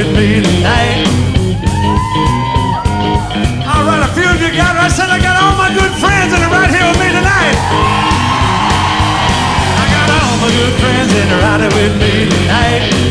with me tonight. All right, a few of you got it. I said I got all my good friends that are right here with me tonight. I got all my good friends that are right here with me tonight.